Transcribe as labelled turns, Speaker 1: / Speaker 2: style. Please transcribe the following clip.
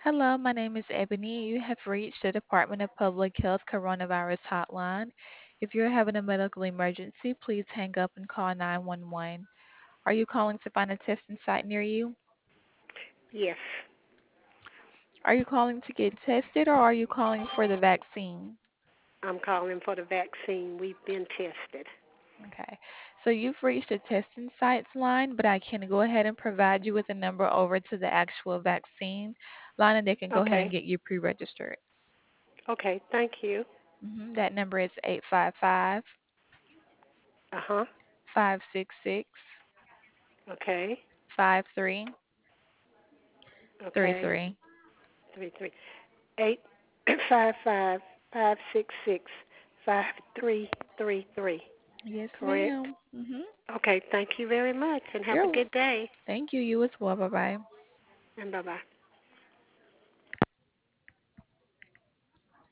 Speaker 1: Hello, my name is Ebony. You have reached the Department of Public Health Coronavirus Hotline. If you're having a medical emergency, please hang up and call 911. Are you calling to find a testing site near you?
Speaker 2: Yes,
Speaker 1: Are you calling to get tested or are you calling for the vaccine?
Speaker 2: I'm calling for the vaccine. We've been tested.
Speaker 1: Okay, so you've reached the testing sites line, but I can go ahead and provide you with a number over to the actual vaccine line and they can go ahead and
Speaker 2: Okay.
Speaker 1: get you pre-registered.
Speaker 2: Okay, thank you.
Speaker 1: That number is 855
Speaker 2: Uh-huh.
Speaker 1: 566
Speaker 2: Okay.
Speaker 1: 5333.
Speaker 2: Okay. 33 8 5 5 5 6 6 5 3 3 3.
Speaker 1: Yes,
Speaker 2: Correct?
Speaker 1: ma'am.
Speaker 2: Okay, thank you very much and have a
Speaker 1: You're
Speaker 2: good day.
Speaker 1: Thank you. You as well. Bye bye.
Speaker 2: And bye-bye.